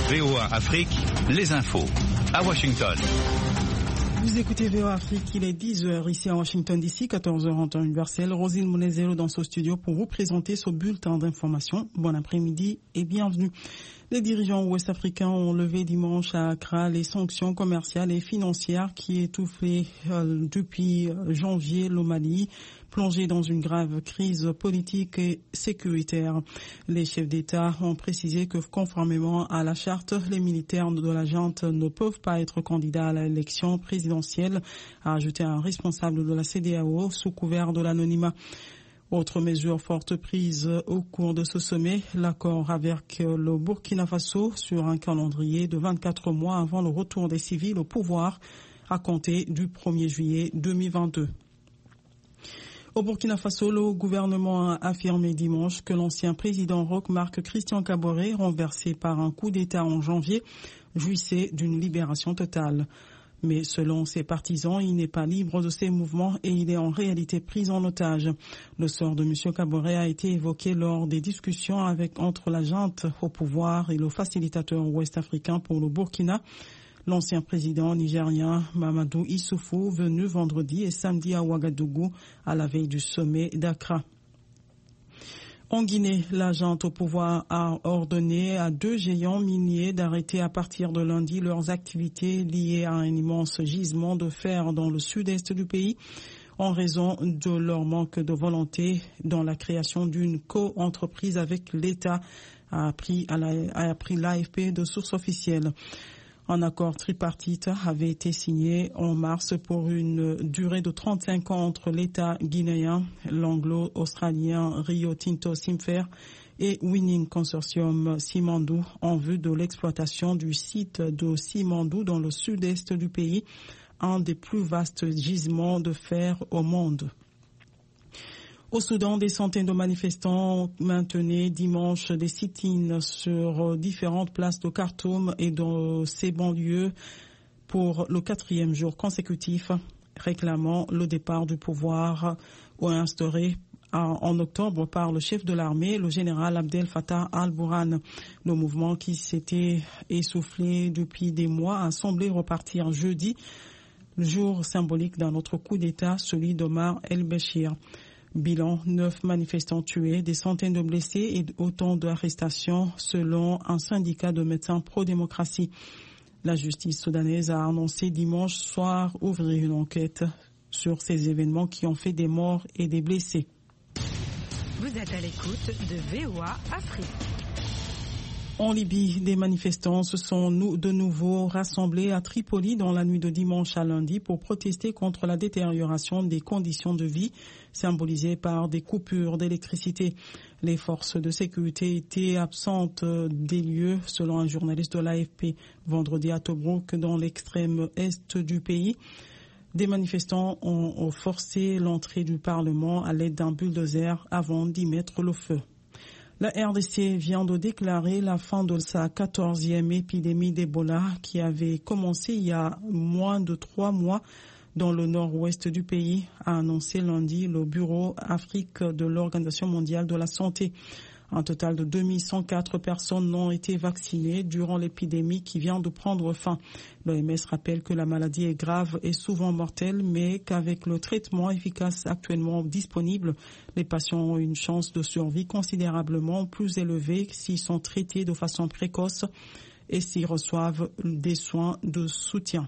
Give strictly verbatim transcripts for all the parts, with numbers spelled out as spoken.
V O A Afrique, les infos. À Washington. Vous écoutez V O A Afrique, il est dix heures ici à Washington D C, quatorze heures en temps universel. Rosine Monezero dans ce studio pour vous présenter ce bulletin d'information. Bon après-midi et bienvenue. Les dirigeants ouest-africains ont levé dimanche à Accra les sanctions commerciales et financières qui étouffaient euh, depuis janvier le Mali, plongé dans une grave crise politique et sécuritaire. Les chefs d'État ont précisé que conformément à la charte, les militaires de la junte ne peuvent pas être candidats à l'élection présidentielle, a ajouté un responsable de la C D A O sous couvert de l'anonymat. Autre mesure forte prise au cours de ce sommet, l'accord avec le Burkina Faso sur un calendrier de vingt-quatre mois avant le retour des civils au pouvoir à compter du premier juillet deux mille vingt-deux. Au Burkina Faso, le gouvernement a affirmé dimanche que l'ancien président Roch Marc Christian Kaboré, renversé par un coup d'État en janvier, jouissait d'une libération totale. Mais selon ses partisans, il n'est pas libre de ses mouvements et il est en réalité pris en otage. Le sort de M. Kaboré a été évoqué lors des discussions avec, entre la junte au pouvoir et le facilitateur ouest-africain pour le Burkina, l'ancien président nigérien Mamadou Issoufou, venu vendredi et samedi à Ouagadougou à la veille du sommet d'Accra. En Guinée, la junte au pouvoir a ordonné à deux géants miniers d'arrêter à partir de lundi leurs activités liées à un immense gisement de fer dans le sud-est du pays en raison de leur manque de volonté dans la création d'une co-entreprise avec l'État, a appris, à la, a appris l'A F P de sources officielles. Un accord tripartite avait été signé en mars pour une durée de trente-cinq ans entre l'État guinéen, l'anglo-australien Rio Tinto Simfer et Winning Consortium Simandou en vue de l'exploitation du site de Simandou dans le sud-est du pays, un des plus vastes gisements de fer au monde. Au Soudan, des centaines de manifestants maintenaient dimanche des sit-ins sur différentes places de Khartoum et dans ses banlieues pour le quatrième jour consécutif, réclamant le départ du pouvoir instauré en octobre par le chef de l'armée, le général Abdel Fattah al-Burhan. Le mouvement qui s'était essoufflé depuis des mois a semblé repartir jeudi, jour symbolique d'un autre coup d'État, celui d'Omar el-Béchir. Bilan, neuf manifestants tués, des centaines de blessés et autant d'arrestations selon un syndicat de médecins pro-démocratie. La justice soudanaise a annoncé dimanche soir ouvrir une enquête sur ces événements qui ont fait des morts et des blessés. Vous êtes à l'écoute de V O A Afrique. En Libye, des manifestants se sont de nouveau rassemblés à Tripoli dans la nuit de dimanche à lundi pour protester contre la détérioration des conditions de vie symbolisées par des coupures d'électricité. Les forces de sécurité étaient absentes des lieux, selon un journaliste de l'A F P. Vendredi à Tobrouk, dans l'extrême est du pays, des manifestants ont forcé l'entrée du Parlement à l'aide d'un bulldozer avant d'y mettre le feu. La R D C vient de déclarer la fin de sa quatorzième épidémie d'Ebola qui avait commencé il y a moins de trois mois dans le nord-ouest du pays, a annoncé lundi le Bureau Afrique de l'Organisation mondiale de la santé. Un total de deux mille cent quatre personnes n'ont été vaccinées durant l'épidémie qui vient de prendre fin. L'O M S rappelle que la maladie est grave et souvent mortelle, mais qu'avec le traitement efficace actuellement disponible, les patients ont une chance de survie considérablement plus élevée s'ils sont traités de façon précoce et s'ils reçoivent des soins de soutien.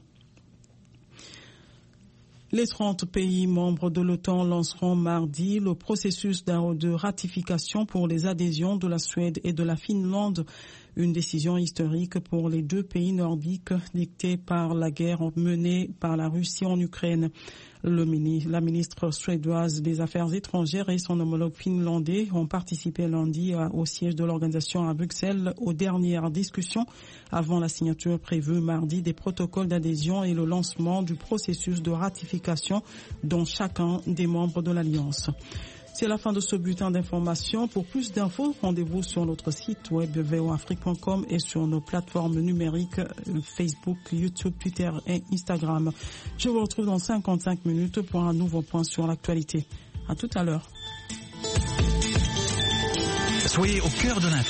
Les trente pays membres de l'OTAN lanceront mardi le processus de ratification pour les adhésions de la Suède et de la Finlande, une décision historique pour les deux pays nordiques dictée par la guerre menée par la Russie en Ukraine. Le mini, la ministre suédoise des Affaires étrangères et son homologue finlandais ont participé lundi à, au siège de l'organisation à Bruxelles aux dernières discussions avant la signature prévue mardi des protocoles d'adhésion et le lancement du processus de ratification dont chacun des membres de l'Alliance. C'est la fin de ce bulletin d'information. Pour plus d'infos, rendez-vous sur notre site web v o afrique point com et sur nos plateformes numériques Facebook, YouTube, Twitter et Instagram. Je vous retrouve dans cinquante-cinq minutes pour un nouveau point sur l'actualité. À tout à l'heure. Soyez au cœur de l'info.